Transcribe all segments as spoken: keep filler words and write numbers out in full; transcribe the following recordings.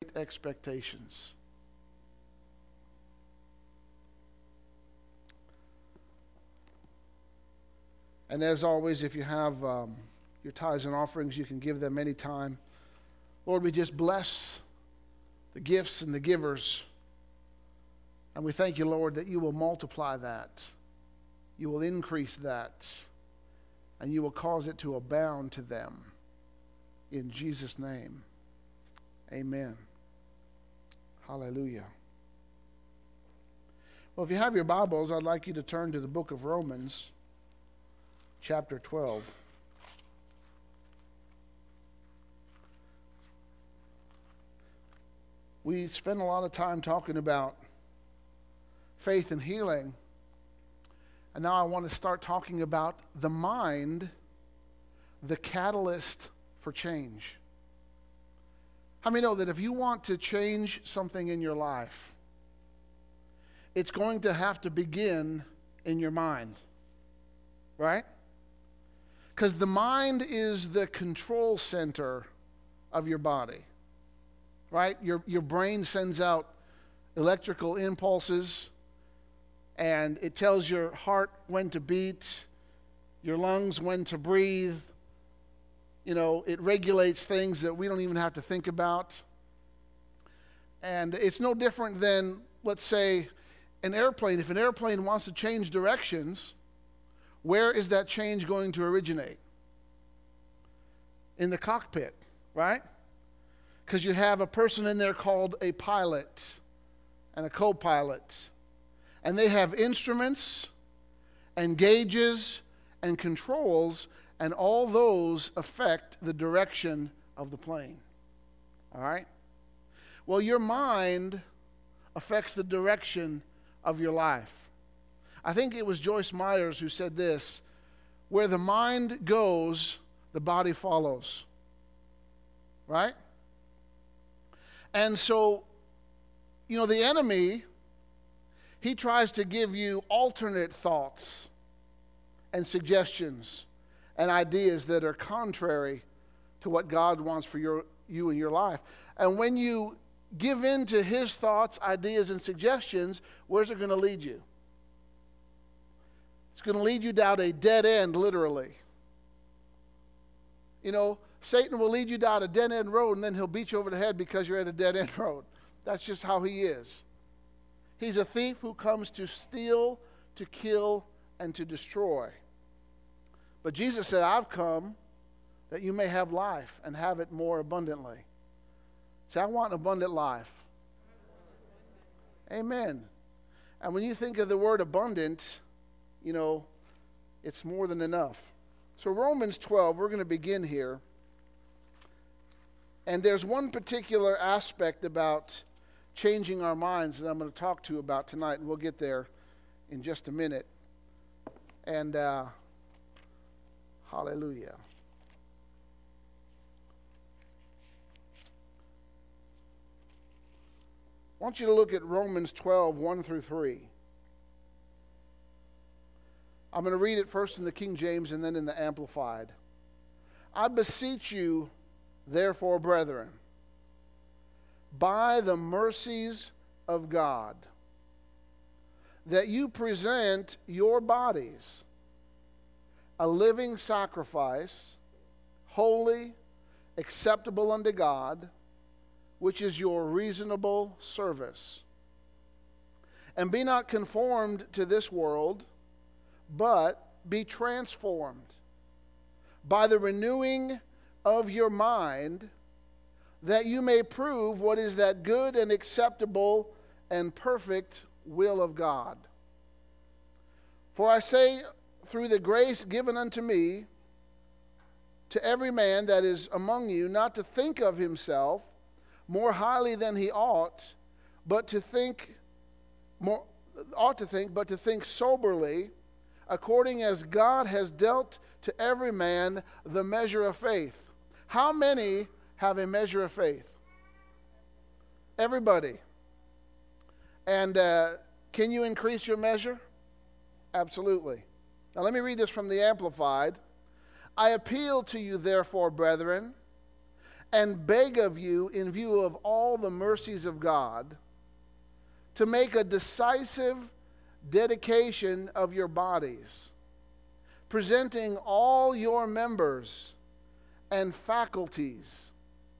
expectations. And as always, if you have um, your tithes and offerings, you can give them anytime. Lord, we just bless the gifts and the givers. And we thank you, Lord, that you will multiply that. You will increase that. And you will cause it to abound to them. In Jesus' name, amen. Hallelujah. Well, if you have your Bibles, I'd like you to turn to the book of Romans, chapter twelve. We spend a lot of time talking about faith and healing. And now I want to start talking about the mind, the catalyst for change. How many know that if you want to change something in your life, it's going to have to begin in your mind, right? Because the mind is the control center of your body, right? Your, your brain sends out electrical impulses, and it tells your heart when to beat, your lungs when to breathe. You know, it regulates things that we don't even have to think about. And it's no different than, let's say, an airplane. If an airplane wants to change directions, where is that change going to originate? In the cockpit, right? Because you have a person in there called a pilot and a co-pilot. And they have instruments and gauges and controls, and all those affect the direction of the plane. All right? Well, your mind affects the direction of your life. I think it was Joyce Myers who said this: where the mind goes, the body follows. Right? And so, you know, the enemy, he tries to give you alternate thoughts and suggestions and ideas that are contrary to what God wants for your, you and your life. And when you give in to his thoughts, ideas, and suggestions, where's it going to lead you? It's going to lead you down a dead end, literally. You know, Satan will lead you down a dead end road, and then he'll beat you over the head because you're at a dead end road. That's just how he is. He's a thief who comes to steal, to kill, and to destroy. But Jesus said, I've come that you may have life and have it more abundantly. Say, I want an abundant life. Amen. And when you think of the word abundant, you know, it's more than enough. So Romans twelve, we're going to begin here. And there's one particular aspect about changing our minds that I'm going to talk to you about tonight, and we'll get there in just a minute. And uh, hallelujah. I want you to look at Romans twelve, one through three. I'm going to read it first in the King James and then in the Amplified. I beseech you, therefore, brethren, by the mercies of God, that you present your bodies a living sacrifice, holy, acceptable unto God, which is your reasonable service. And be not conformed to this world, but be transformed by the renewing of your mind, that you may prove what is that good and acceptable and perfect will of God. For I say, through the grace given unto me, to every man that is among you, not to think of himself more highly than he ought, but to think more ought to think, but to think soberly, according as God has dealt to every man the measure of faith. How many have a measure of faith? Everybody. And uh, can you increase your measure? Absolutely. Now let me read this from the Amplified. I appeal to you, therefore, brethren, and beg of you, in view of all the mercies of God, to make a decisive dedication of your bodies, presenting all your members and faculties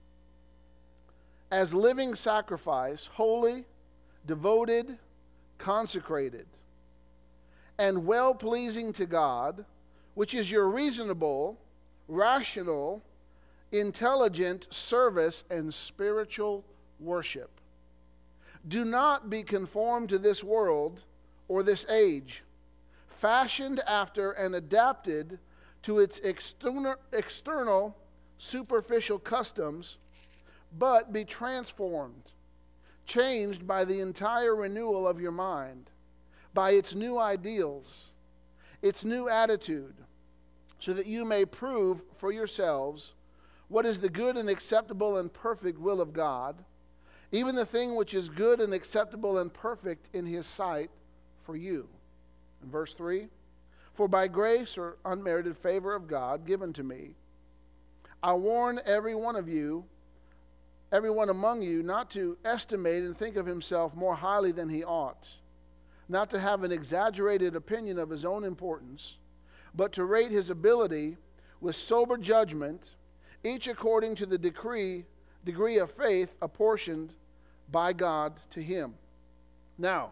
as living sacrifice, holy, devoted, consecrated, and well-pleasing to God, which is your reasonable, rational, intelligent service and spiritual worship. Do not be conformed to this world or this age, fashioned after and adapted to its external, external superficial customs, but be transformed, changed by the entire renewal of your mind, by its new ideals, its new attitude, so that you may prove for yourselves what is the good and acceptable and perfect will of God, even the thing which is good and acceptable and perfect in his sight for you. In verse three, for by grace or unmerited favor of God given to me, I warn every one of you, everyone among you, not to estimate and think of himself more highly than he ought, not to have an exaggerated opinion of his own importance, but to rate his ability with sober judgment, each according to the decree, degree of faith apportioned by God to him. Now,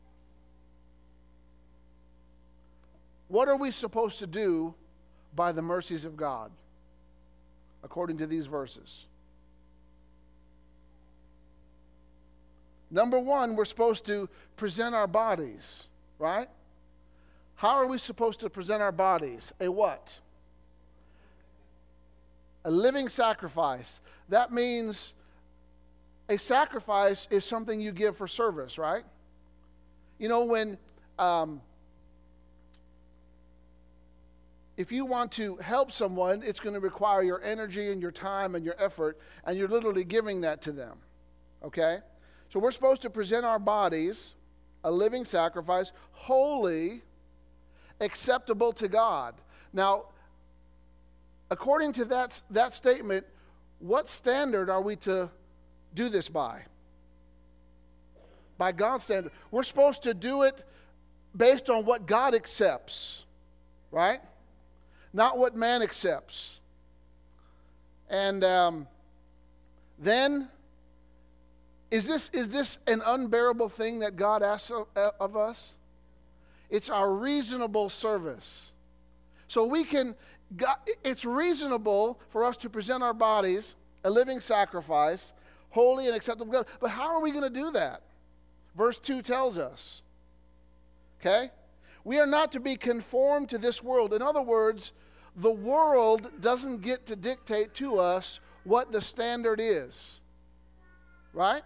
what are we supposed to do by the mercies of God, according to these verses? Number one, we're supposed to present our bodies, right? How are we supposed to present our bodies? A what? A living sacrifice. That means a sacrifice is something you give for service, right? You know, when um, if you want to help someone, it's going to require your energy and your time and your effort, and you're literally giving that to them, okay? So we're supposed to present our bodies a living sacrifice, holy, acceptable to God. Now, according to that, that statement, what standard are we to do this by? By God's standard. We're supposed to do it based on what God accepts, right? Not what man accepts. And um, then, is this, is this an unbearable thing that God asks of, of us? It's our reasonable service. So we can, God, it's reasonable for us to present our bodies a living sacrifice, holy and acceptable to God. But how are we going to do that? Verse two tells us. Okay? We are not to be conformed to this world. In other words, the world doesn't get to dictate to us what the standard is. Right?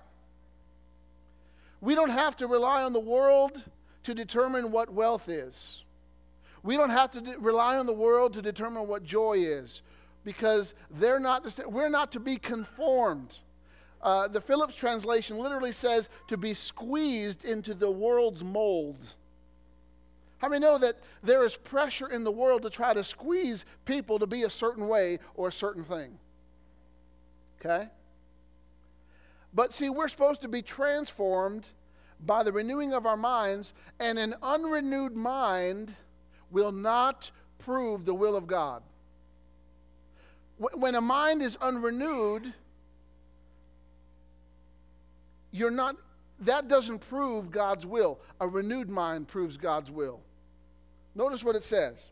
We don't have to rely on the world to determine what wealth is. We don't have to de- rely on the world to determine what joy is, because they're not the st- we're not to be conformed. Uh, the Phillips translation literally says to be squeezed into the world's mold. How many know that there is pressure in the world to try to squeeze people to be a certain way or a certain thing? Okay? But see, we're supposed to be transformed by the renewing of our minds, and an unrenewed mind will not prove the will of God. When a mind is unrenewed, you're not, that doesn't prove God's will. A renewed mind proves God's will. Notice what it says.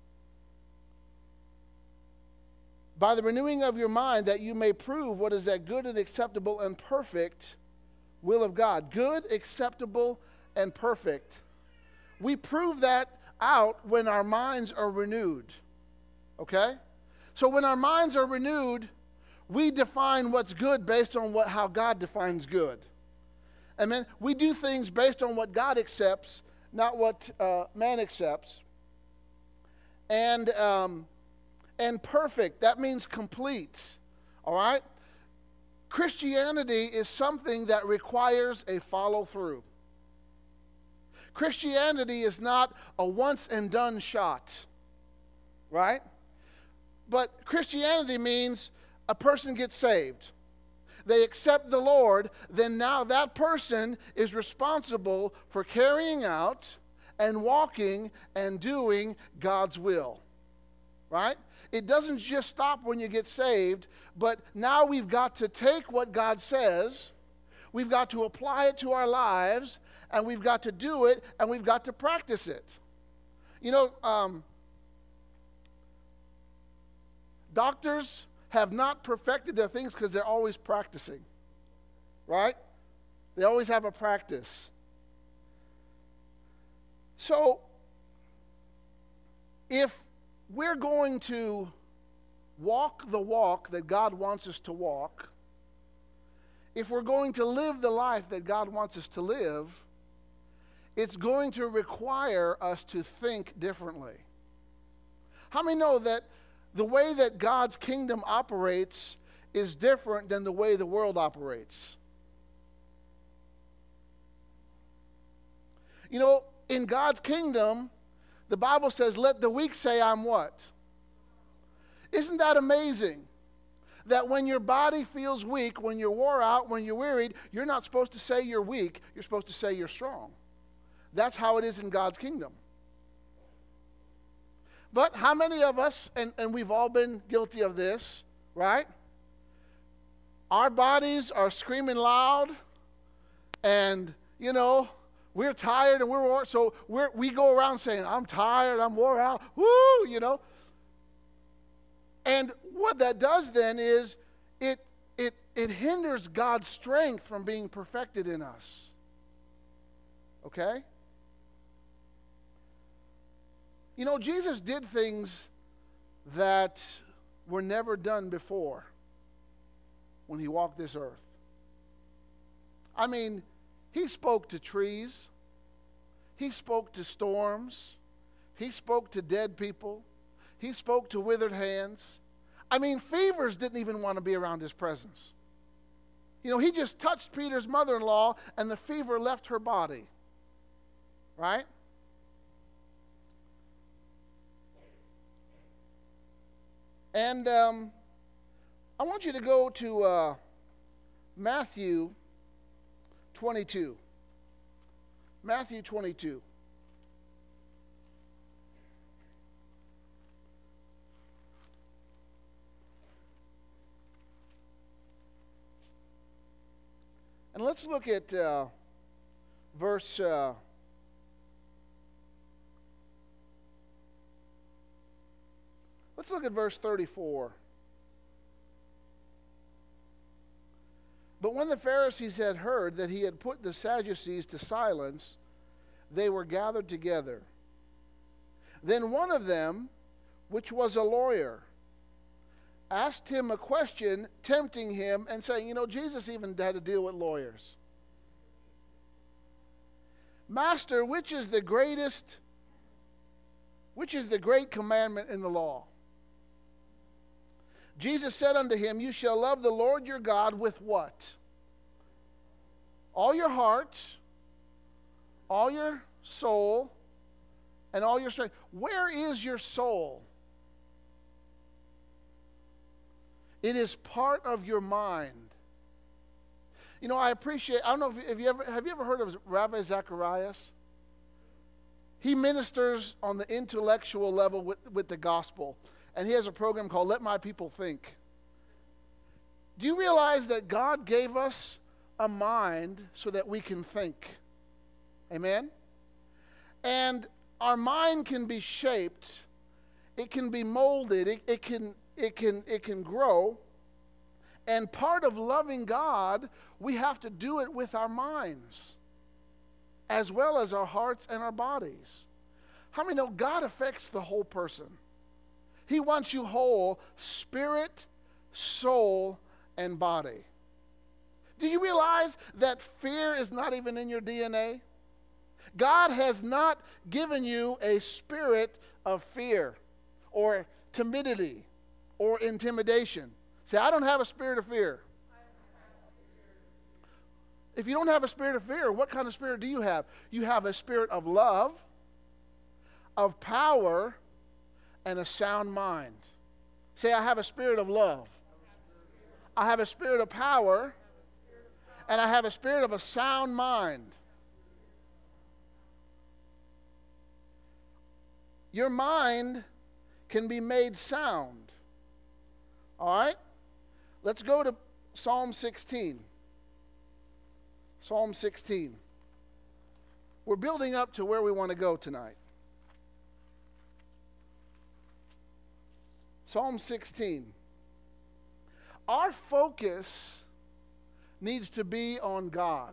By the renewing of your mind, that you may prove what is that good and acceptable and perfect will of God. Good, acceptable, and perfect. We prove that out when our minds are renewed. Okay? So when our minds are renewed, we define what's good based on what how God defines good. Amen? We do things based on what God accepts, not what uh, man accepts. And um, and perfect, that means complete. All right? Christianity is something that requires a follow-through. Christianity is not a once-and-done shot, right? But Christianity means a person gets saved, they accept the Lord, then now that person is responsible for carrying out and walking and doing God's will. Right? It doesn't just stop when you get saved, but now we've got to take what God says, we've got to apply it to our lives, and we've got to do it, and we've got to practice it. You know, um, doctors have not perfected their things because they're always practicing. Right? They always have a practice. So, if we're going to walk the walk that God wants us to walk, if we're going to live the life that God wants us to live, it's going to require us to think differently. How many know that the way that God's kingdom operates is different than the way the world operates? You know, in God's kingdom, the Bible says, let the weak say, I'm what? Isn't that amazing? That when your body feels weak, when you're wore out, when you're wearied, you're not supposed to say you're weak. You're supposed to say you're strong. That's how it is in God's kingdom. But how many of us, and, and we've all been guilty of this, right? Our bodies are screaming loud, and, you know, we're tired and we're wore, so we're, we go around saying, I'm tired, I'm wore out, woo, you know. And what that does then is it, it, it hinders God's strength from being perfected in us. Okay? You know, Jesus did things that were never done before when he walked this earth. I mean, he spoke to trees. He spoke to storms. He spoke to dead people. He spoke to withered hands. I mean, fevers didn't even want to be around his presence. You know, he just touched Peter's mother-in-law and the fever left her body. Right? And um, I want you to go to uh, Matthew twenty-two. Matthew twenty-two. And let's look at uh, verse... Uh, let's look at verse thirty-four. But when the Pharisees had heard that he had put the Sadducees to silence, they were gathered together. Then one of them, which was a lawyer, asked him a question, tempting him and saying, you know, Jesus even had to deal with lawyers. Master, which is the greatest, which is the great commandment in the law? Jesus said unto him, you shall love the Lord your God with what? All your heart, all your soul, and all your strength. Where is your soul? It is part of your mind. You know, I appreciate, I don't know if, if you ever, have you ever heard of Rabbi Zacharias? He ministers on the intellectual level with, with the gospel. And he has a program called Let My People Think. Do you realize that God gave us a mind so that we can think? Amen? And our mind can be shaped. It can be molded. It, it, can, it, can, it can grow. And part of loving God, we have to do it with our minds, as well as our hearts and our bodies. How many know God affects the whole person? He wants you whole, spirit, soul, and body. Do you realize that fear is not even in your D N A? God has not given you a spirit of fear or timidity or intimidation. Say, I don't have a spirit of fear. If you don't have a spirit of fear, what kind of spirit do you have? You have a spirit of love, of power, and a sound mind. Say, I have a spirit of love. I have a spirit of power, and I have a spirit of a sound mind. Your mind can be made sound. All right? Let's go to Psalm sixteen. Psalm sixteen. We're building up to where we want to go tonight. Psalm sixteen. Our focus needs to be on God.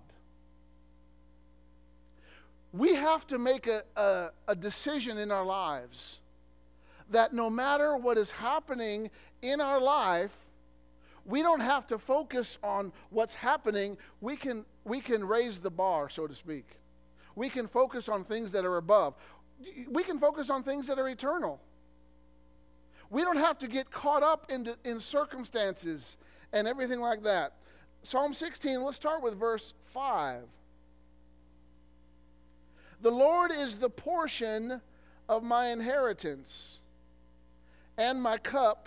We have to make a, a, a decision in our lives that no matter what is happening in our life, we don't have to focus on what's happening. We can, we can raise the bar, so to speak. We can focus on things that are above. We can focus on things that are eternal. We don't have to get caught up in, in circumstances and everything like that. Psalm sixteen, let's start with verse five. The Lord is the portion of my inheritance and my cup.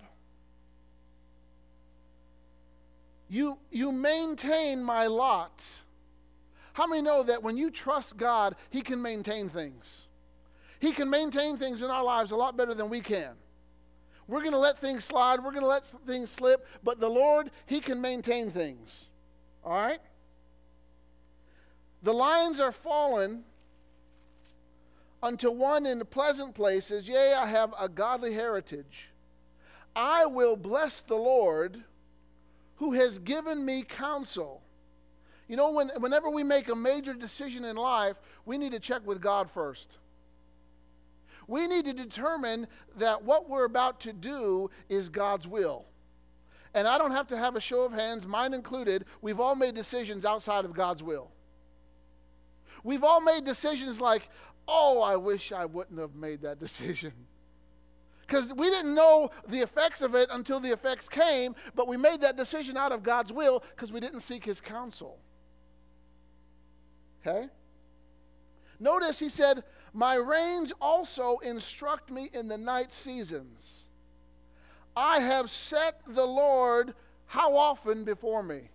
You, you maintain my lot. How many know that when you trust God, He can maintain things? He can maintain things in our lives a lot better than we can. We're going to let things slide. We're going to let things slip. But the Lord, He can maintain things. All right? The lines are fallen unto one in the pleasant places. Yea, I have a godly heritage. I will bless the Lord who has given me counsel. You know, when, whenever we make a major decision in life, we need to check with God first. We need to determine that what we're about to do is God's will. And I don't have to have a show of hands, mine included. We've all made decisions outside of God's will. We've all made decisions like, oh, I wish I wouldn't have made that decision. Because we didn't know the effects of it until the effects came, but we made that decision out of God's will because we didn't seek His counsel. Okay? Notice He said, my reins also instruct me in the night seasons. I have set the Lord how often before me?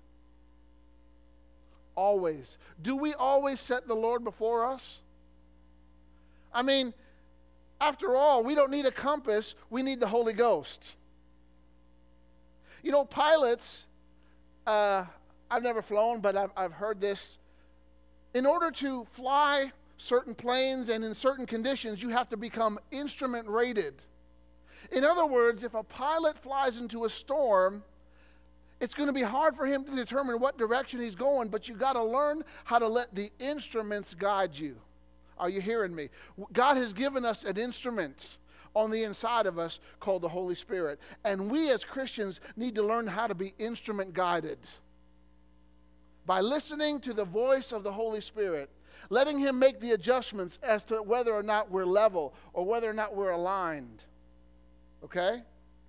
Always. Do we always set the Lord before us? I mean, after all, we don't need a compass. We need the Holy Ghost. You know, pilots, uh, I've never flown, but I've, I've heard this. In order to fly certain planes and in certain conditions, you have to become instrument rated. In other words, if a pilot flies into a storm, it's going to be hard for him to determine what direction he's going, but you got to learn how to let the instruments guide you. Are you hearing me? God has given us an instrument on the inside of us called the Holy Spirit. And we as Christians need to learn how to be instrument guided by listening to the voice of the Holy Spirit, letting Him make the adjustments as to whether or not we're level or whether or not we're aligned. Okay?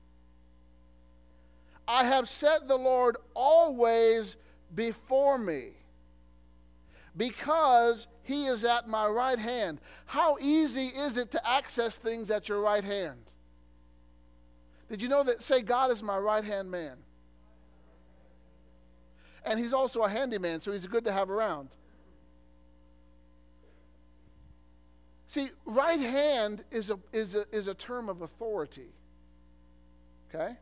I have set the Lord always before me because He is at my right hand. How easy is it to access things at your right hand? Did you know that, say, God is my right hand man? And He's also a handyman, so He's good to have around. See, right hand is a, is a, is a term of authority. Okay?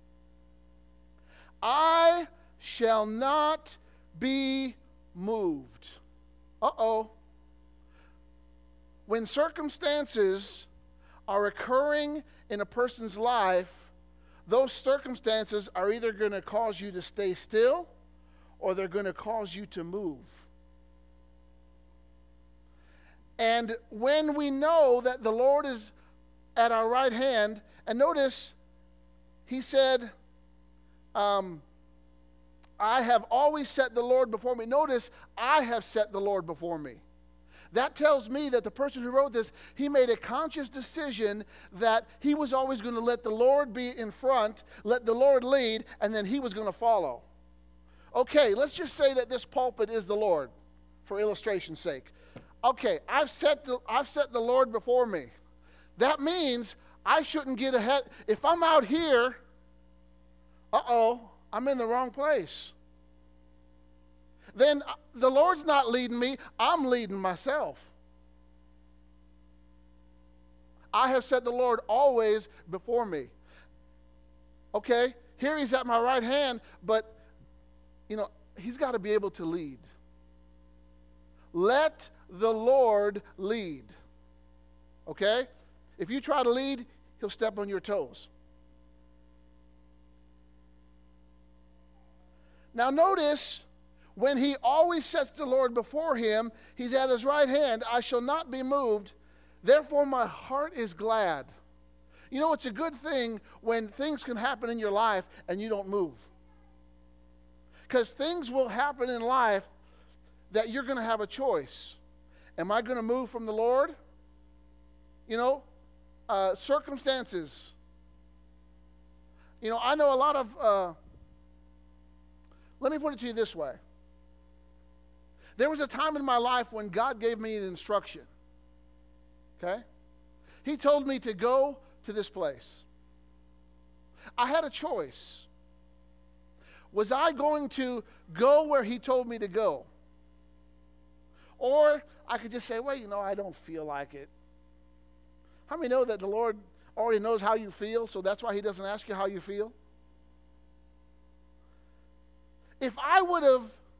I shall not be moved. Uh-oh. When circumstances are occurring in a person's life, those circumstances are either going to cause you to stay still or they're going to cause you to move. And when we know that the Lord is at our right hand, and notice, He said, um, I have always set the Lord before me. Notice, I have set the Lord before me. That tells me that the person who wrote this, he made a conscious decision that he was always going to let the Lord be in front, let the Lord lead, and then he was going to follow. Okay, let's just say that this pulpit is the Lord, for illustration's sake. Okay, I've set the, I've set the Lord before me. That means I shouldn't get ahead. If I'm out here, uh-oh, I'm in the wrong place. Then the Lord's not leading me, I'm leading myself. I have set the Lord always before me. Okay, here he's at my right hand, but, you know, he's got to be able to lead. Let the Lord lead. Okay? If you try to lead, he'll step on your toes. Now notice, when he always sets the Lord before him, he's at his right hand. I shall not be moved. Therefore my heart is glad. You know, it's a good thing when things can happen in your life and you don't move. Because things will happen in life that you're going to have a choice. Am I going to move from the Lord? You know, uh, circumstances. You know, I know a lot of, uh, let me put it to you this way. There was a time in my life when God gave me an instruction. Okay? He told me to go to this place. I had a choice. Was I going to go where he told me to go? Or I could just say, well, you know, I don't feel like it. How many know that the Lord already knows how you feel, so that's why he doesn't ask you how you feel? If I would have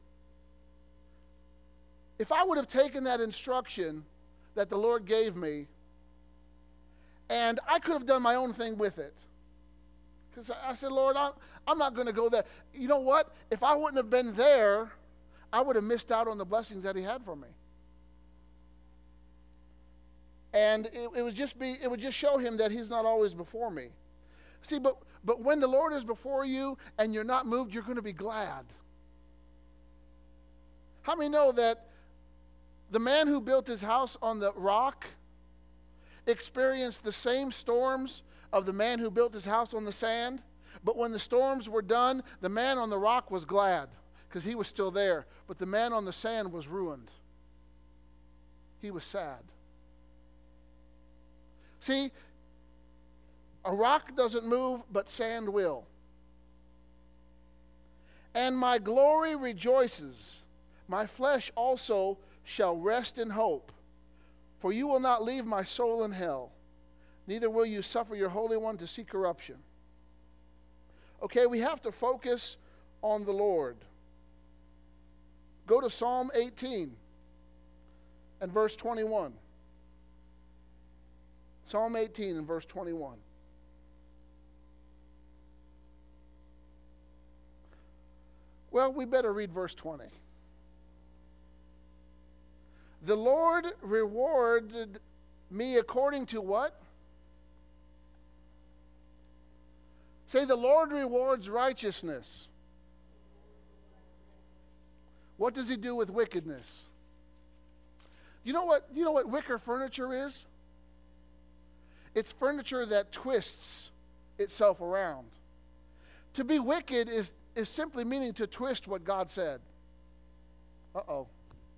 if I would have taken that instruction that the Lord gave me, and I could have done my own thing with it. Because I said, Lord, I'm, I'm not going to go there. You know what? If I wouldn't have been there, I would have missed out on the blessings that he had for me. And it, it would just be, it would just show him that he's not always before me. See, but, but when the Lord is before you and you're not moved, you're going to be glad. How many know that the man who built his house on the rock experienced the same storms of the man who built his house on the sand? But when the storms were done, the man on the rock was glad because he was still there. But the man on the sand was ruined. He was sad. See, a rock doesn't move, but sand will. And my glory rejoices. My flesh also shall rest in hope. For you will not leave my soul in hell, neither will you suffer your Holy One to see corruption. Okay, we have to focus on the Lord. Go to Psalm eighteen and verse twenty-one. Psalm eighteen and verse twenty-one. Well, we better read verse twenty. The Lord rewarded me according to what? Say, the Lord rewards righteousness. What does he do with wickedness? You know what, you know what wicker furniture is? It's furniture that twists itself around. To be wicked is, is simply meaning to twist what God said. Uh-oh.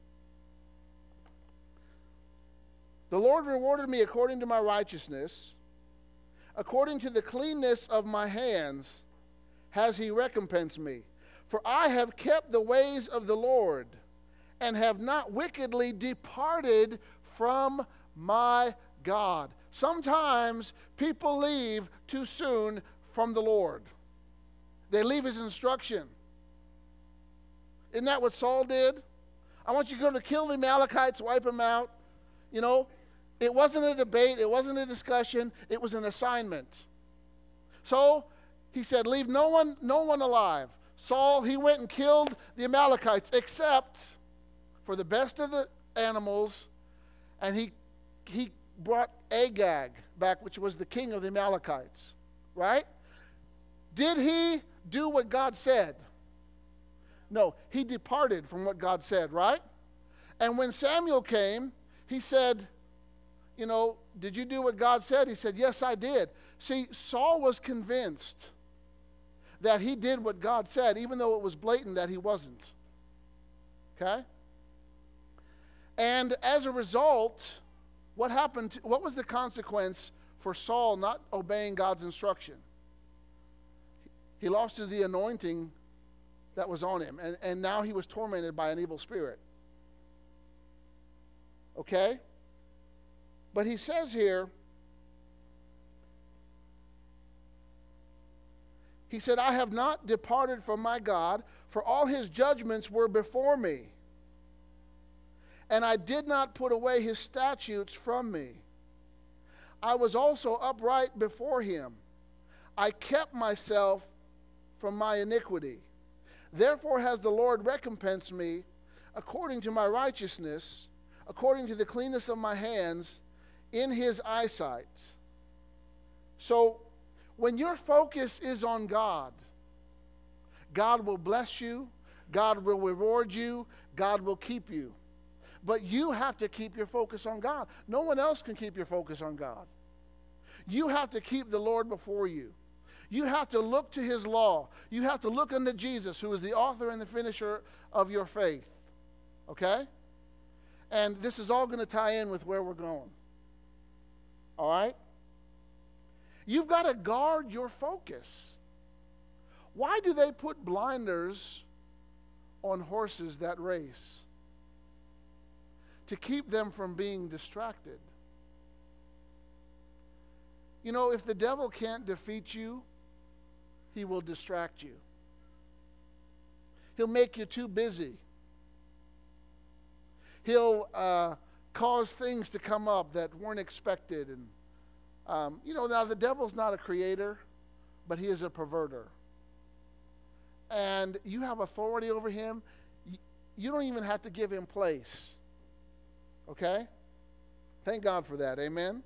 The Lord rewarded me according to my righteousness. According to the cleanness of my hands has he recompensed me. For I have kept the ways of the Lord, and have not wickedly departed from my God. Sometimes people leave too soon from the Lord. They leave his instruction. Isn't that what Saul did? I want you to go to kill the Amalekites, wipe them out. You know, it wasn't a debate, it wasn't a discussion, it was an assignment. So he said, leave no one, no one alive. Saul, he went and killed the Amalekites, except for the best of the animals, and he he brought Agag back, which was the king of the Amalekites. Right? Did he do what God said? No, he departed from what God said, right? And when Samuel came, he said, you know, did you do what God said? He said, yes, I did. See, Saul was convinced that he did what God said, even though it was blatant that he wasn't. Okay? And as a result, what happened? To, what was the consequence for Saul not obeying God's instruction? He lost the anointing that was on him, and, and now he was tormented by an evil spirit. Okay? But he says here, he said, I have not departed from my God, for all his judgments were before me. And I did not put away his statutes from me. I was also upright before him. I kept myself from my iniquity. Therefore has the Lord recompensed me according to my righteousness, according to the cleanness of my hands, in his eyesight. So, when your focus is on God, God will bless you, God will reward you, God will keep you. But you have to keep your focus on God. No one else can keep your focus on God. You have to keep the Lord before you. You have to look to his law. You have to look unto Jesus, who is the author and the finisher of your faith. Okay? And this is all going to tie in with where we're going. All right? You've got to guard your focus. Why do they put blinders on horses that race? To keep them from being distracted. You know, if the devil can't defeat you, he will distract you. He'll make you too busy. He'll uh, cause things to come up that weren't expected. And, um, you know, now the devil's not a creator, but he is a perverter. And you have authority over him. You don't even have to give him place. Okay? Thank God for that. Amen?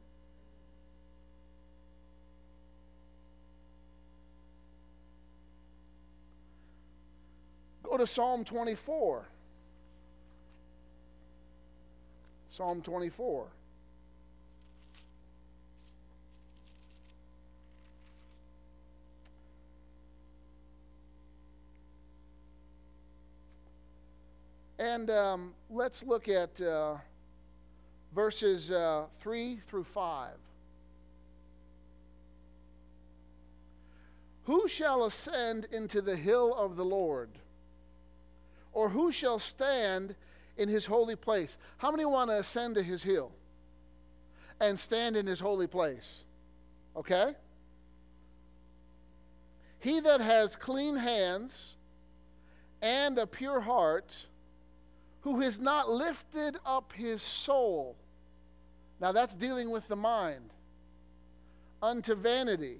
Go to Psalm twenty-four. Psalm twenty-four. And um, let's look at uh, verses uh, three through five. Who shall ascend into the hill of the Lord? Or who shall stand in his holy place? How many want to ascend to his hill and stand in his holy place? Okay? He that has clean hands and a pure heart, who has not lifted up his soul. Now that's dealing with the mind. Unto vanity,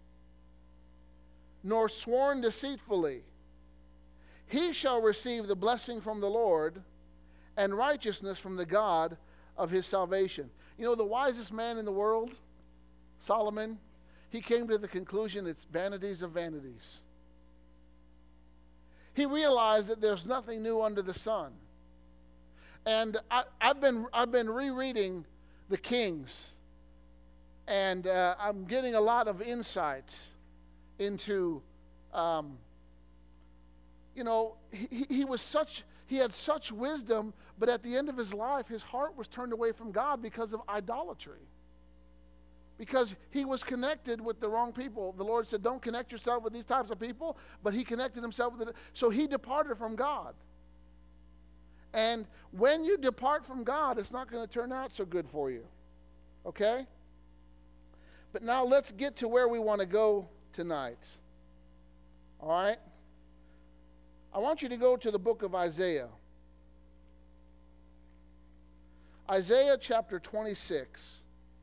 nor sworn deceitfully. He shall receive the blessing from the Lord and righteousness from the God of his salvation. You know, the wisest man in the world, Solomon, he came to the conclusion it's vanities of vanities. He realized that there's nothing new under the sun. And I, I've been I've been rereading the Kings, and uh, I'm getting a lot of insight into, um, you know, he, he was such he had such wisdom, but at the end of his life, his heart was turned away from God because of idolatry. Because he was connected with the wrong people. The Lord said, "Don't connect yourself with these types of people," but he connected himself with it. So he departed from God. And when you depart from God, it's not going to turn out so good for you. Okay? But now let's get to where we want to go tonight. All right? I want you to go to the book of Isaiah. Isaiah chapter twenty-six.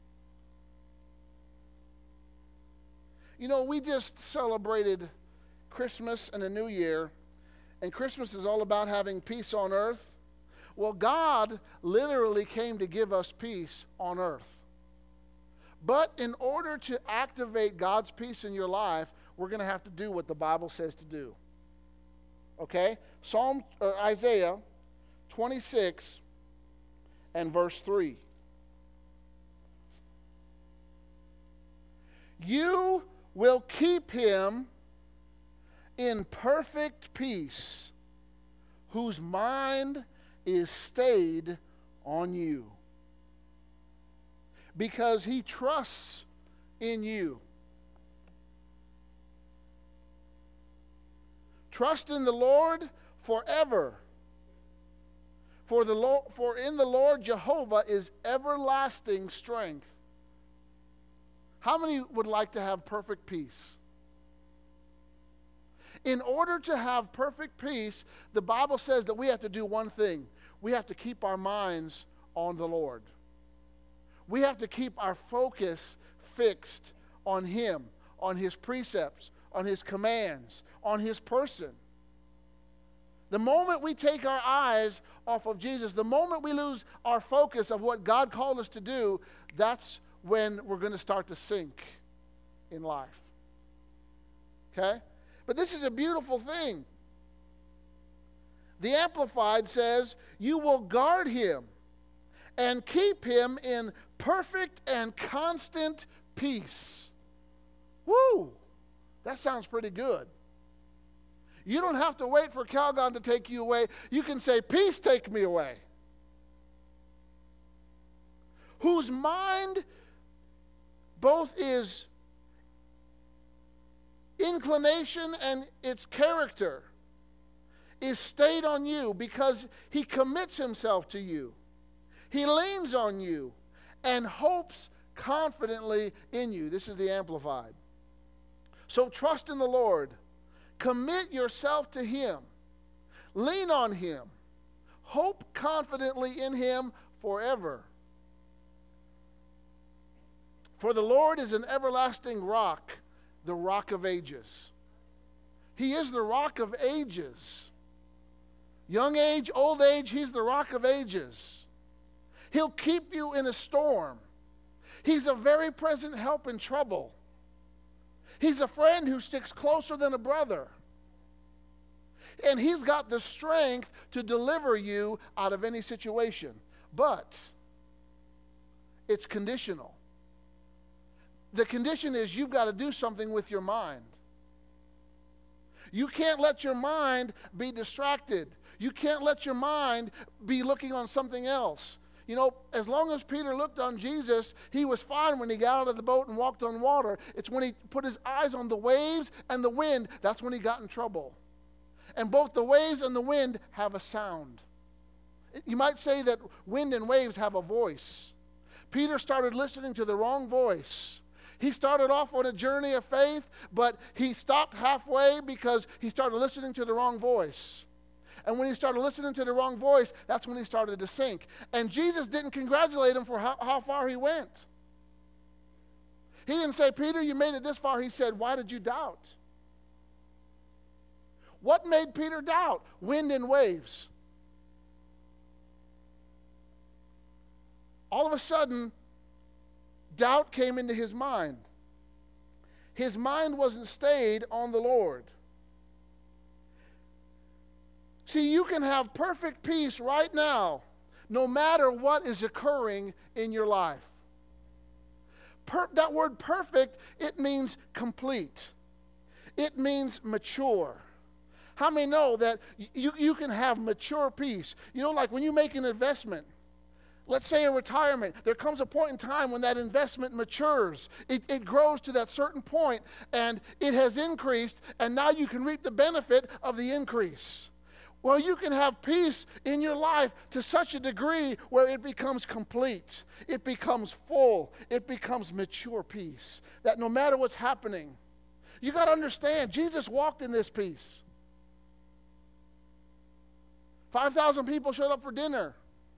You know, we just celebrated Christmas and a new year, and Christmas is all about having peace on earth. Well, God literally came to give us peace on earth. But in order to activate God's peace in your life, we're going to have to do what the Bible says to do. Okay? Psalm or Isaiah twenty-six and verse three. You will keep him in perfect peace, whose mind is stayed on you, because he trusts in you. Trust in the Lord forever. For, the Lord, for in the Lord Jehovah is everlasting strength. How many would like to have perfect peace? In order to have perfect peace, the Bible says that we have to do one thing. We have to keep our minds on the Lord. We have to keep our focus fixed on Him, on His precepts, on His commands, on His person. The moment we take our eyes off of Jesus, the moment we lose our focus of what God called us to do, that's when we're going to start to sink in life. Okay? But this is a beautiful thing. The Amplified says, you will guard him and keep him in perfect and constant peace. Woo! That sounds pretty good. You don't have to wait for Calgon to take you away. You can say, peace, take me away. Whose mind both is inclination and its character is stayed on you because he commits himself to you. He leans on you and hopes confidently in you. This is the Amplified. So trust in the Lord. Commit yourself to Him. Lean on Him. Hope confidently in Him forever. For the Lord is an everlasting rock, the rock of ages. He is the rock of ages. Young age, old age, He's the rock of ages. He'll keep you in a storm. He's a very present help in trouble. He's a friend who sticks closer than a brother. And He's got the strength to deliver you out of any situation. But it's conditional. The condition is you've got to do something with your mind. You can't let your mind be distracted. You can't let your mind be looking on something else. You know, as long as Peter looked on Jesus, he was fine when he got out of the boat and walked on water. It's when he put his eyes on the waves and the wind, that's when he got in trouble. And both the waves and the wind have a sound. You might say that wind and waves have a voice. Peter started listening to the wrong voice. He started off on a journey of faith, but he stopped halfway because he started listening to the wrong voice. And when he started listening to the wrong voice, that's when he started to sink. And Jesus didn't congratulate him for how, how far he went. He didn't say, Peter, you made it this far. He said, why did you doubt? What made Peter doubt? Wind and waves. All of a sudden, doubt came into his mind. His mind wasn't stayed on the Lord. See, you can have perfect peace right now, no matter what is occurring in your life. Per- that word perfect, it means complete. It means mature. How many know that you, you can have mature peace? You know, like when you make an investment, let's say a retirement, there comes a point in time when that investment matures. It, it grows to that certain point, and it has increased, and now you can reap the benefit of the increase. Well, you can have peace in your life to such a degree where it becomes complete. It becomes full. It becomes mature peace. That no matter what's happening, you got to understand, Jesus walked in this peace. five thousand people showed up for dinner.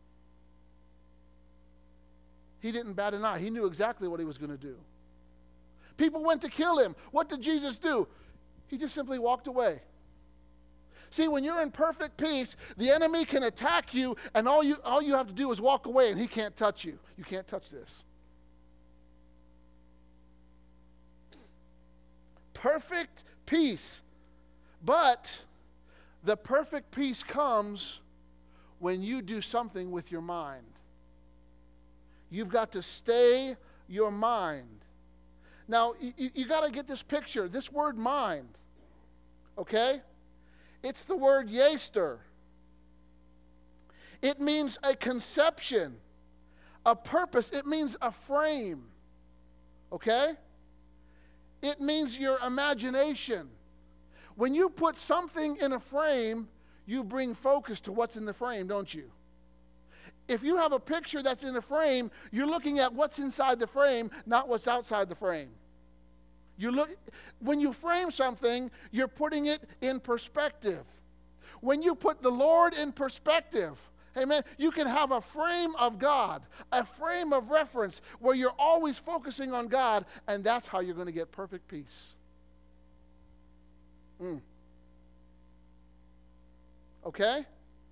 He didn't bat an eye. He knew exactly what he was going to do. People went to kill him. What did Jesus do? He just simply walked away. See, when you're in perfect peace, the enemy can attack you, and all you, all you have to do is walk away, and he can't touch you. You can't touch this. Perfect peace. But the perfect peace comes when you do something with your mind. You've got to stay your mind. Now, you, you got to get this picture, this word mind, okay? It's the word yester. It means a conception, a purpose. It means a frame, okay? It means your imagination. When you put something in a frame, you bring focus to what's in the frame, don't you? If you have a picture that's in a frame, you're looking at what's inside the frame, not what's outside the frame. You look, when you frame something, you're putting it in perspective. When you put the Lord in perspective, amen, you can have a frame of God, a frame of reference where you're always focusing on God, and that's how you're going to get perfect peace. Mm. Okay?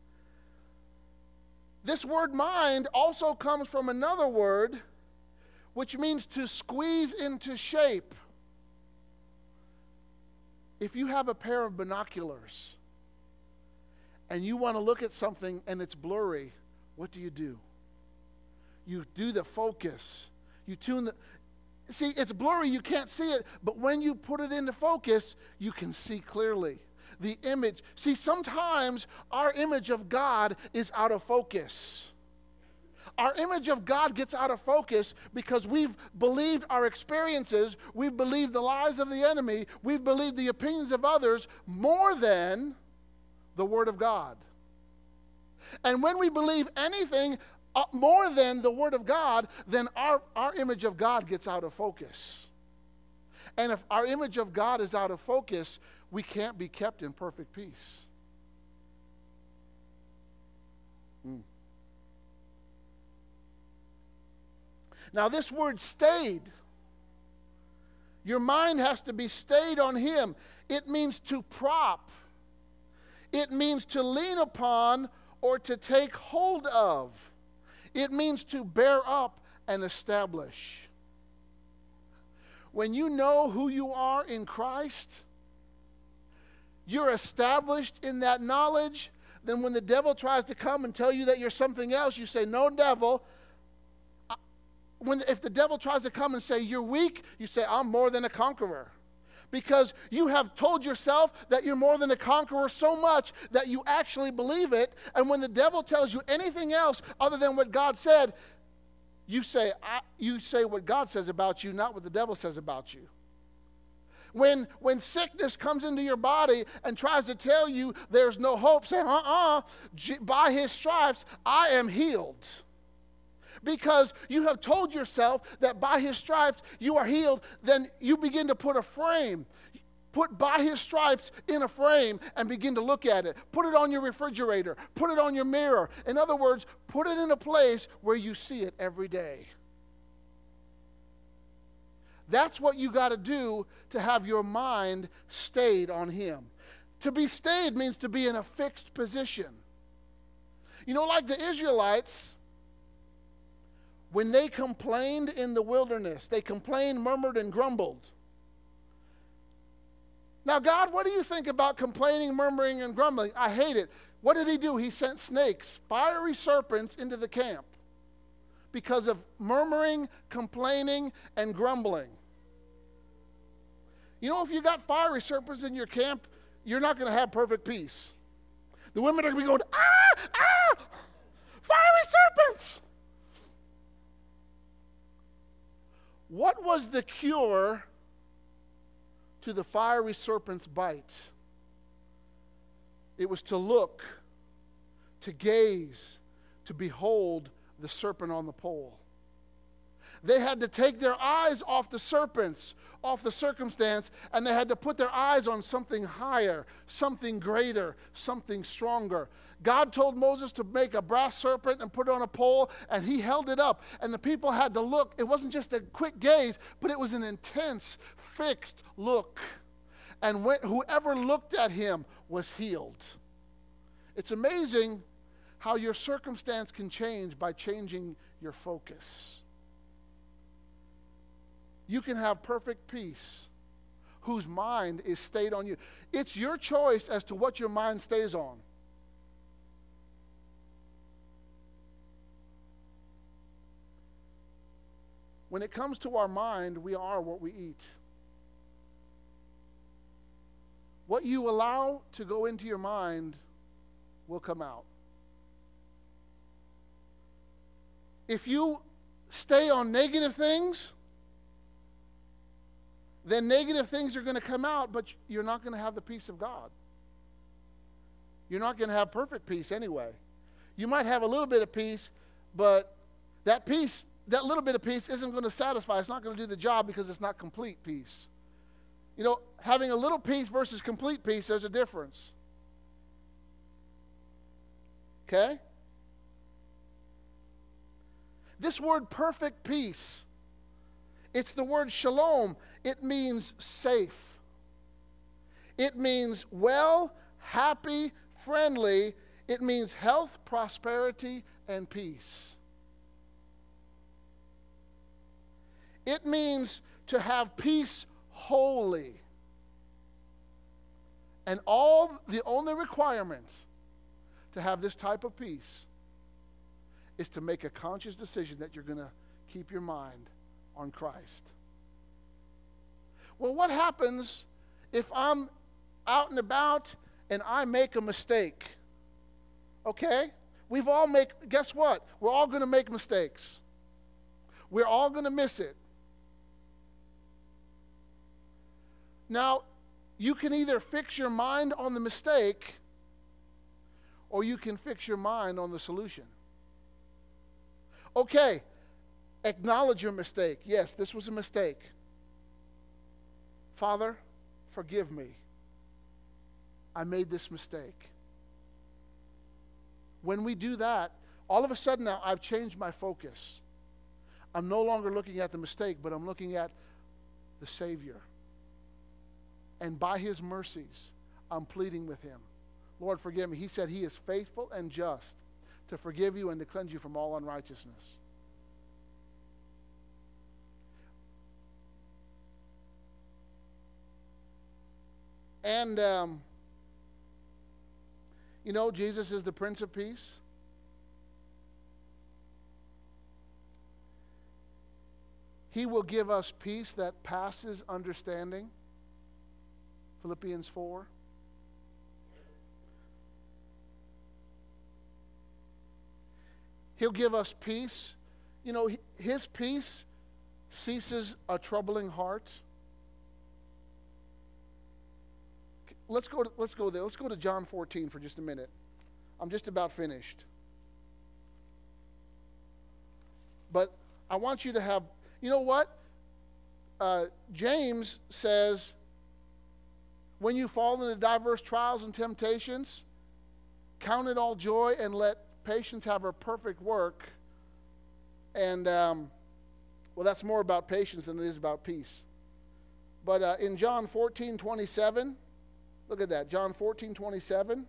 This word mind also comes from another word, which means to squeeze into shape. If you have a pair of binoculars and you want to look at something and it's blurry, what do you do? You do the focus. You tune the... See, it's blurry, you can't see it, but when you put it into focus, you can see clearly. The image. See, sometimes our image of God is out of focus. Our image of God gets out of focus because we've believed our experiences, we've believed the lies of the enemy, we've believed the opinions of others more than the Word of God. And when we believe anything uh, more than the Word of God, then our, our image of God gets out of focus. And if our image of God is out of focus, we can't be kept in perfect peace. Mm. Now, this word stayed, your mind has to be stayed on Him. It means to prop. It means to lean upon or to take hold of. It means to bear up and establish. When you know who you are in Christ, you're established in that knowledge, then when the devil tries to come and tell you that you're something else, you say, no, devil. When, if the devil tries to come and say you're weak, you say, I'm more than a conqueror. Because you have told yourself that you're more than a conqueror so much that you actually believe it. And when the devil tells you anything else other than what God said, you say, I, you say what God says about you, not what the devil says about you. When, when sickness comes into your body and tries to tell you there's no hope, say, uh-uh, by His stripes, I am healed. Because you have told yourself that by His stripes you are healed, then you begin to put a frame. Put by His stripes in a frame and begin to look at it. Put it on your refrigerator. Put it on your mirror. In other words, put it in a place where you see it every day. That's what you got to do to have your mind stayed on Him. To be stayed means to be in a fixed position. You know, like the Israelites, when they complained in the wilderness, they complained, murmured, and grumbled. Now, God, what do you think about complaining, murmuring, and grumbling? I hate it. What did He do? He sent snakes, fiery serpents, into the camp because of murmuring, complaining, and grumbling. You know, if you got fiery serpents in your camp, you're not going to have perfect peace. The women are going to be going, ah, ah, fiery serpents. What was the cure to the fiery serpent's bite? It was to look, to gaze, to behold the serpent on the pole. They had to take their eyes off the serpents, off the circumstance, and they had to put their eyes on something higher, something greater, something stronger. God told Moses to make a brass serpent and put it on a pole, and he held it up, and the people had to look. It wasn't just a quick gaze, but it was an intense, fixed look. And when, whoever looked at him was healed. It's amazing how your circumstance can change by changing your focus. You can have perfect peace whose mind is stayed on you. It's your choice as to what your mind stays on. When it comes to our mind, we are what we eat. What you allow to go into your mind will come out. If you stay on negative things, then negative things are going to come out, but you're not going to have the peace of God. You're not going to have perfect peace anyway. You might have a little bit of peace, but that peace, that little bit of peace isn't going to satisfy. It's not going to do the job because it's not complete peace. You know, having a little peace versus complete peace, there's a difference. Okay? This word perfect peace, it's the word shalom. It means safe. It means well, happy, friendly. It means health, prosperity, and peace. It means to have peace wholly. And all the only requirement to have this type of peace is to make a conscious decision that you're going to keep your mind on Christ. Well, what happens if I'm out and about and I make a mistake? Okay? We've all make, guess what? We're all going to make mistakes. We're all going to miss it. Now, you can either fix your mind on the mistake or you can fix your mind on the solution. Okay, acknowledge your mistake. Yes, this was a mistake. Father, forgive me. I made this mistake. When we do that, all of a sudden now I've changed my focus. I'm no longer looking at the mistake, but I'm looking at the Savior. And by His mercies, I'm pleading with Him. Lord, forgive me. He said He is faithful and just to forgive you and to cleanse you from all unrighteousness. And, um, you know, Jesus is the Prince of Peace. He will give us peace that passes understanding. Philippians four. He'll give us peace. You know, His peace ceases a troubling heart. Let's go to, let's go there. Let's go to John fourteen for just a minute. I'm just about finished. But I want you to have, you know what? Uh, James says, when you fall into diverse trials and temptations, count it all joy and let patience have her perfect work. And, um, well, that's more about patience than it is about peace. But uh, in John fourteen twenty-seven, look at that, John fourteen twenty-seven.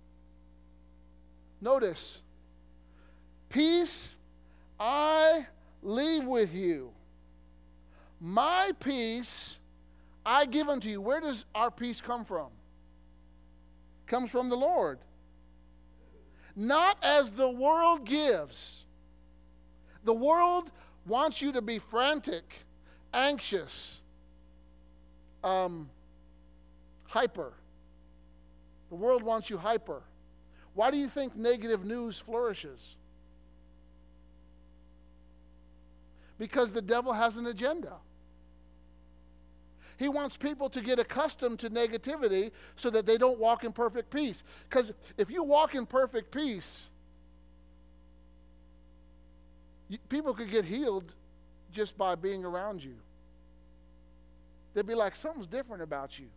Notice, peace I leave with you. My peace I give unto you. Where does our peace come from? It comes from the Lord. Not as the world gives. The world wants you to be frantic, anxious, um, hyper. The world wants you hyper. Why do you think negative news flourishes? Because the devil has an agenda. He wants people to get accustomed to negativity so that they don't walk in perfect peace. Because if you walk in perfect peace, you, people could get healed just by being around you. They'd be like, something's different about you.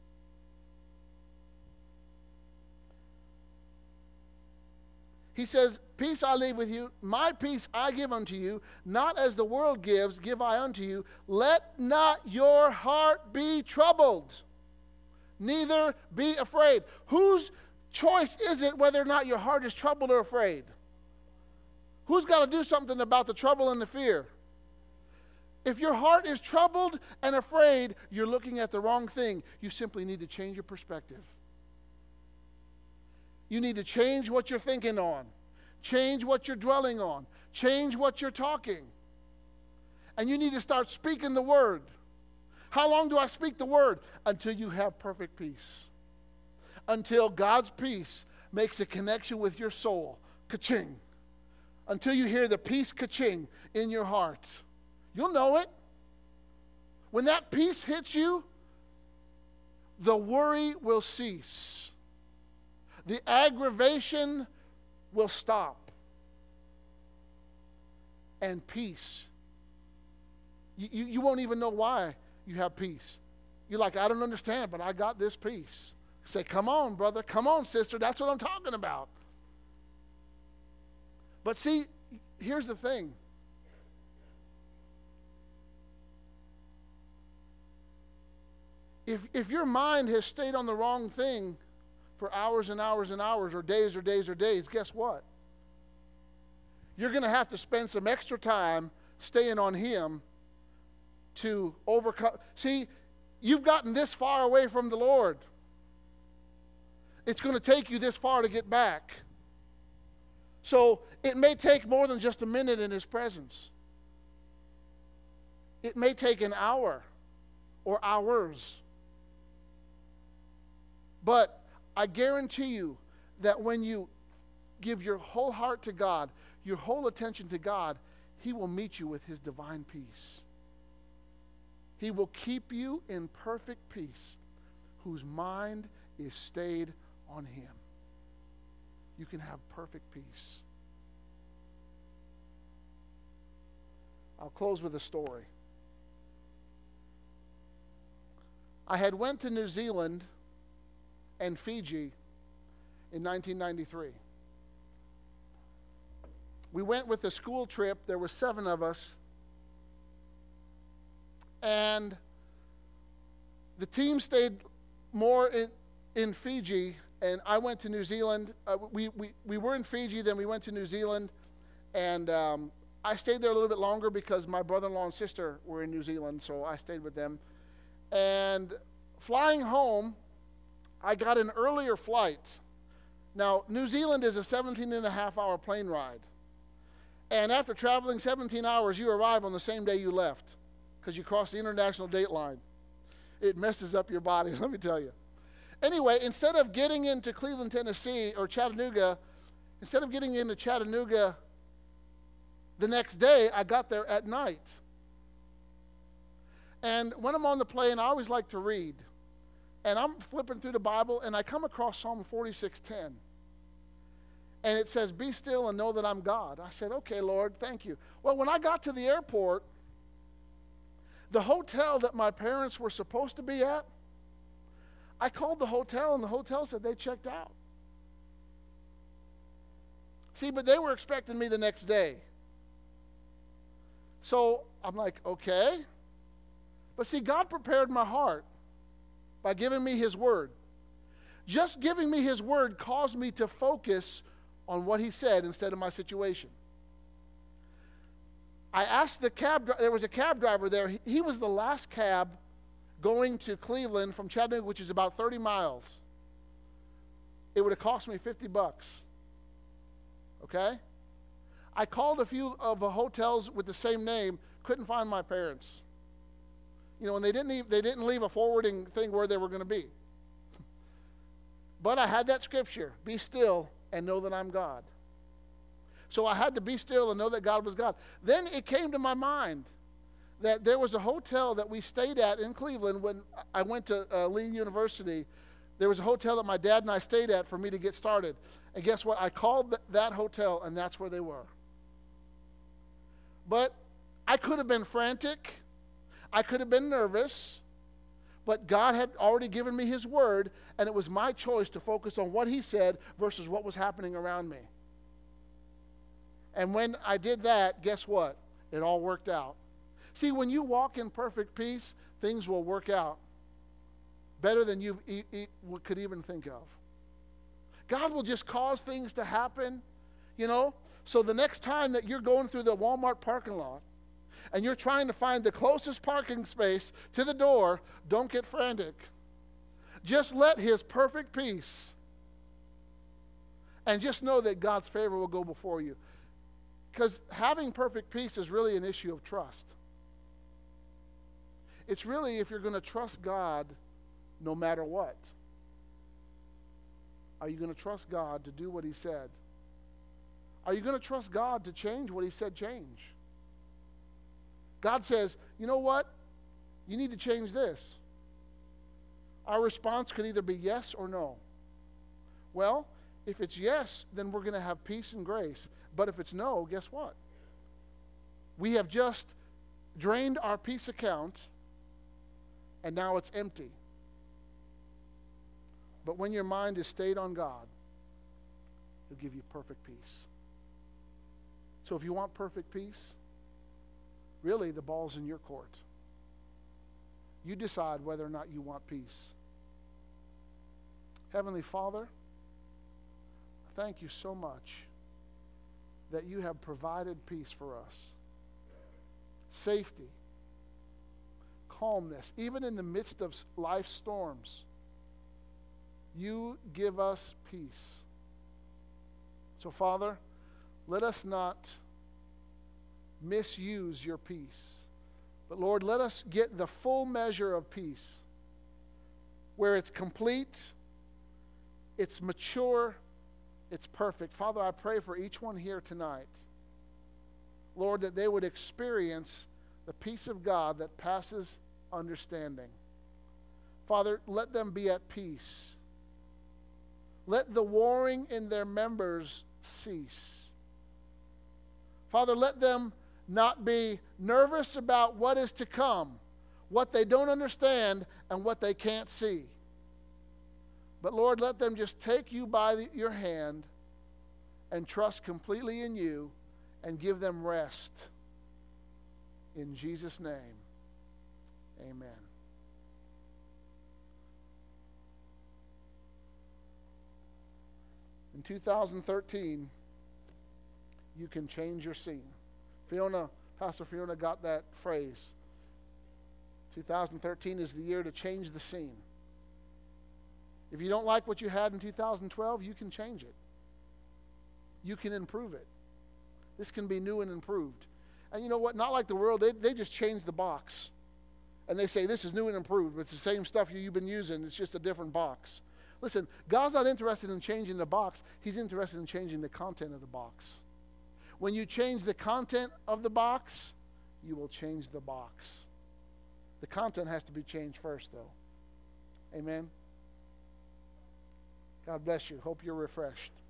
He says, peace I leave with you, my peace I give unto you, not as the world gives, give I unto you. Let not your heart be troubled, neither be afraid. Whose choice is it whether or not your heart is troubled or afraid? Who's got to do something about the trouble and the fear? If your heart is troubled and afraid, you're looking at the wrong thing. You simply need to change your perspective. You need to change what you're thinking on. Change what you're dwelling on. Change what you're talking. And you need to start speaking the word. How long do I speak the word? Until you have perfect peace. Until God's peace makes a connection with your soul. Ka-ching. Until you hear the peace ka-ching in your heart. You'll know it. When that peace hits you, the worry will cease. The aggravation will stop. And peace. You, you, you won't even know why you have peace. You're like, I don't understand, but I got this peace. Say, come on, brother. Come on, sister. That's what I'm talking about. But see, here's the thing. If, if your mind has stayed on the wrong thing for hours and hours and hours, or days or days or days, guess what? You're going to have to spend some extra time staying on Him to overcome. See, you've gotten this far away from the Lord. It's going to take you this far to get back. So it may take more than just a minute in His presence. It may take an hour or hours. But I guarantee you that when you give your whole heart to God, your whole attention to God, He will meet you with His divine peace. He will keep you in perfect peace, whose mind is stayed on Him. You can have perfect peace. I'll close with a story. I had went to New Zealand and Fiji in nineteen ninety-three. We went with a school trip. There were seven of us. And the team stayed more in, in Fiji, and I went to New Zealand. Uh, we, we, we were in Fiji, then we went to New Zealand, and um, I stayed there a little bit longer because my brother-in-law and sister were in New Zealand, so I stayed with them. And flying home, I got an earlier flight. Now, New Zealand is a seventeen and a half hour plane ride. And after traveling seventeen hours, you arrive on the same day you left because you cross the international date line. It messes up your body, let me tell you. Anyway, instead of getting into Cleveland, Tennessee, or Chattanooga, instead of getting into Chattanooga the next day, I got there at night. And when I'm on the plane, I always like to read. And I'm flipping through the Bible, and I come across Psalm forty-six ten. And it says, be still and know that I'm God. I said, okay, Lord, thank you. Well, when I got to the airport, the hotel that my parents were supposed to be at, I called the hotel, and the hotel said they checked out. See, but they were expecting me the next day. So I'm like, okay. But see, God prepared my heart by giving me His word. Just giving me His word caused me to focus on what He said instead of my situation. I asked the cab, there was a cab driver there. He, he was the last cab going to Cleveland from Chattanooga, which is about thirty miles. It would have cost me fifty bucks. Okay? I called a few of the hotels with the same name, couldn't find my parents. You know, and they didn't leave, they didn't leave a forwarding thing where they were going to be. But I had that scripture, be still and know that I'm God. So I had to be still and know that God was God. Then it came to my mind that there was a hotel that we stayed at in Cleveland when I went to uh, Lee University. There was a hotel that my dad and I stayed at for me to get started. And guess what? I called th- that hotel, and that's where they were. But I could have been frantic. I could have been nervous. But God had already given me His word, and it was my choice to focus on what He said versus what was happening around me. And when I did that, guess what? It all worked out. See, when you walk in perfect peace, things will work out better than you e- e- could even think of. God will just cause things to happen, you know. So the next time that you're going through the Walmart parking lot and you're trying to find the closest parking space to the door, don't get frantic. Just let His perfect peace, and just know that God's favor will go before you. Because having perfect peace is really an issue of trust. It's really if you're going to trust God no matter what. Are you going to trust God to do what He said? Are you going to trust God to change what He said change? God says, you know what? You need to change this. Our response could either be yes or no. Well, if it's yes, then we're going to have peace and grace. But if it's no, guess what? We have just drained our peace account, and now it's empty. But when your mind is stayed on God, He'll give you perfect peace. So if you want perfect peace, really the ball's in your court. You decide whether or not you want peace. Heavenly Father, thank you so much that you have provided peace for us. Safety, calmness, even in the midst of life's storms, you give us peace. So, Father, let us not misuse your peace. But Lord, let us get the full measure of peace, where it's complete, it's mature, it's perfect. Father, I pray for each one here tonight, Lord, that they would experience the peace of God that passes understanding. Father, let them be at peace. Let the warring in their members cease. Father, let them not be nervous about what is to come, what they don't understand, and what they can't see. But Lord, let them just take you by the, your hand and trust completely in you and give them rest. In Jesus' name, amen. In two thousand thirteen, you can change your scene. Fiona, Pastor Fiona got that phrase. two thousand thirteen is the year to change the scene. If you don't like what you had in two thousand twelve, you can change it. You can improve it. This can be new and improved. And you know what? Not like the world. They, they just change the box. And they say, this is new and improved. But it's the same stuff you, you've been using. It's just a different box. Listen, God's not interested in changing the box. He's interested in changing the content of the box. When you change the content of the box, you will change the box. The content has to be changed first, though. Amen. God bless you. Hope you're refreshed.